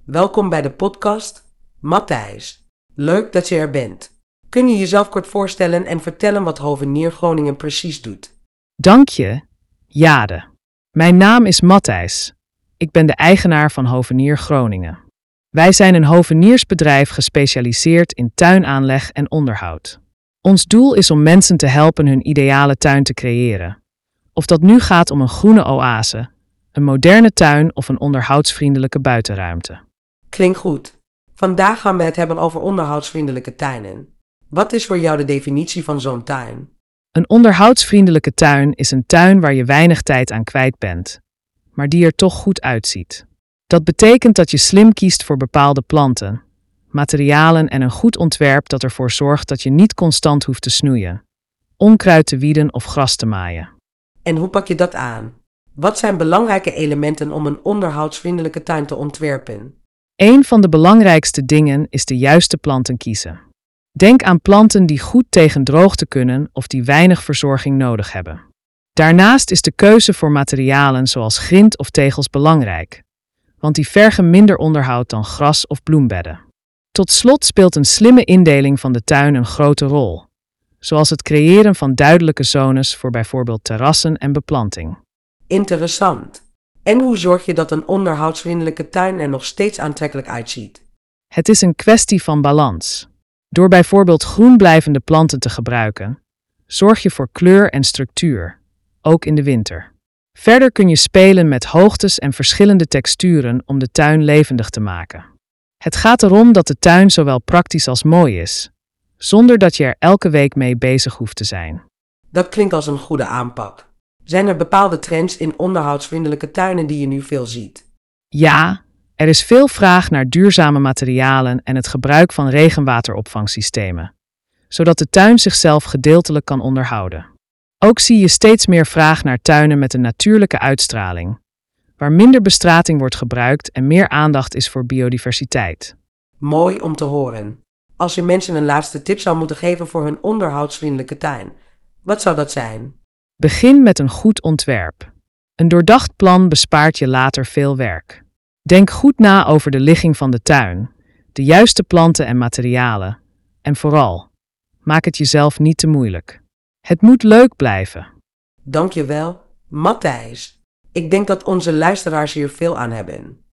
Welkom bij de podcast, Matthijs. Leuk dat je er bent. Kun je jezelf kort voorstellen en vertellen wat Hovenier Groningen precies doet? Dank je, Jade. Mijn naam is Matthijs. Ik ben de eigenaar van Hovenier Groningen. Wij zijn een hoveniersbedrijf gespecialiseerd in tuinaanleg en onderhoud. Ons doel is om mensen te helpen hun ideale tuin te creëren. Of dat nu gaat om een groene oase, een moderne tuin of een onderhoudsvriendelijke buitenruimte. Klinkt goed. Vandaag gaan we het hebben over onderhoudsvriendelijke tuinen. Wat is voor jou de definitie van zo'n tuin? Een onderhoudsvriendelijke tuin is een tuin waar je weinig tijd aan kwijt bent, maar die er toch goed uitziet. Dat betekent dat je slim kiest voor bepaalde planten, materialen en een goed ontwerp dat ervoor zorgt dat je niet constant hoeft te snoeien, onkruid te wieden of gras te maaien. En hoe pak je dat aan? Wat zijn belangrijke elementen om een onderhoudsvriendelijke tuin te ontwerpen? Een van de belangrijkste dingen is de juiste planten kiezen. Denk aan planten die goed tegen droogte kunnen of die weinig verzorging nodig hebben. Daarnaast is de keuze voor materialen zoals grind of tegels belangrijk, want die vergen minder onderhoud dan gras of bloembedden. Tot slot speelt een slimme indeling van de tuin een grote rol, zoals het creëren van duidelijke zones voor bijvoorbeeld terrassen en beplanting. Interessant. En hoe zorg je dat een onderhoudsvriendelijke tuin er nog steeds aantrekkelijk uitziet? Het is een kwestie van balans. Door bijvoorbeeld groenblijvende planten te gebruiken, zorg je voor kleur en structuur, ook in de winter. Verder kun je spelen met hoogtes en verschillende texturen om de tuin levendig te maken. Het gaat erom dat de tuin zowel praktisch als mooi is, zonder dat je er elke week mee bezig hoeft te zijn. Dat klinkt als een goede aanpak. Zijn er bepaalde trends in onderhoudsvriendelijke tuinen die je nu veel ziet? Ja, er is veel vraag naar duurzame materialen en het gebruik van regenwateropvangsystemen, zodat de tuin zichzelf gedeeltelijk kan onderhouden. Ook zie je steeds meer vraag naar tuinen met een natuurlijke uitstraling, waar minder bestrating wordt gebruikt en meer aandacht is voor biodiversiteit. Mooi om te horen. Als je mensen een laatste tip zou moeten geven voor hun onderhoudsvriendelijke tuin, wat zou dat zijn? Begin met een goed ontwerp. Een doordacht plan bespaart je later veel werk. Denk goed na over de ligging van de tuin, de juiste planten en materialen, en vooral, maak het jezelf niet te moeilijk. Het moet leuk blijven. Dankjewel, Matthijs. Ik denk dat onze luisteraars hier veel aan hebben.